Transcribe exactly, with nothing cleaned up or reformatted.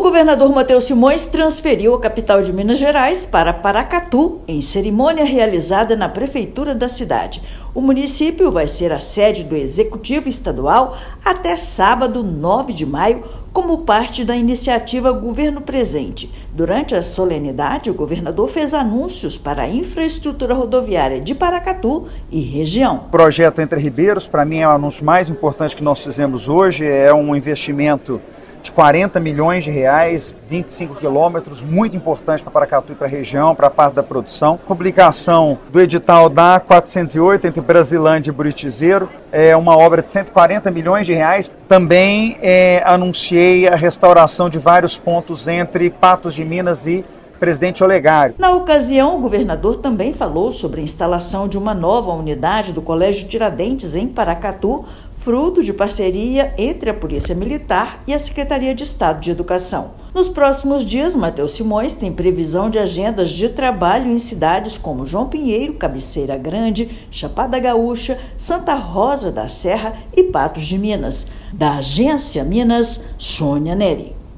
governador Matheus Simões transferiu a capital de Minas Gerais para Paracatu, em cerimônia realizada na prefeitura da cidade. O município vai ser a sede do Executivo Estadual até sábado, nove de maio, como parte da iniciativa Governo Presente. Durante a solenidade, o governador fez anúncios para a infraestrutura rodoviária de Paracatu e região. O projeto Entre Ribeiros, para mim, é o anúncio mais importante que nós fizemos hoje. É um investimento de quarenta milhões de reais, vinte e cinco quilômetros, muito importante para Paracatu e para a região, para a parte da produção. Publicação do edital da A quatrocentos e oito entre Brasilândia e Buritizeiro, é uma obra de cento e quarenta milhões de reais. Também é, anunciei a restauração de vários pontos entre Patos de Minas e Presidente Olegário. Na ocasião, o governador também falou sobre a instalação de uma nova unidade do Colégio Tiradentes em Paracatu, fruto de parceria entre a Polícia Militar e a Secretaria de Estado de Educação. Nos próximos dias, Matheus Simões tem previsão de agendas de trabalho em cidades como João Pinheiro, Cabeceira Grande, Chapada Gaúcha, Santa Rosa da Serra e Patos de Minas. Da Agência Minas, Sônia Neri.